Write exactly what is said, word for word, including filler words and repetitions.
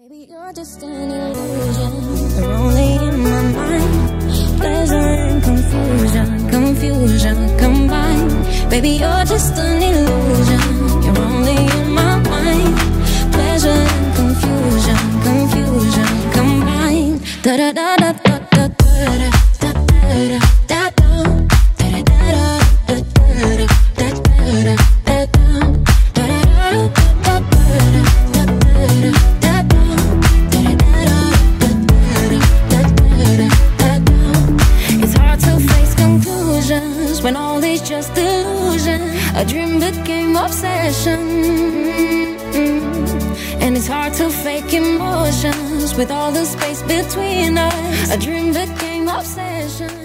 Maybe you're just an illusion. You're only in my mind. Pleasure and confusion, confusion combined. Baby, you're just an illusion. You're only in my mind. Pleasure and confusion, confusion combined. Da da da da da da da da da da da. When all is just illusion, a dream became obsession. And it's hard to fake emotions with all the space between us. A dream became obsession.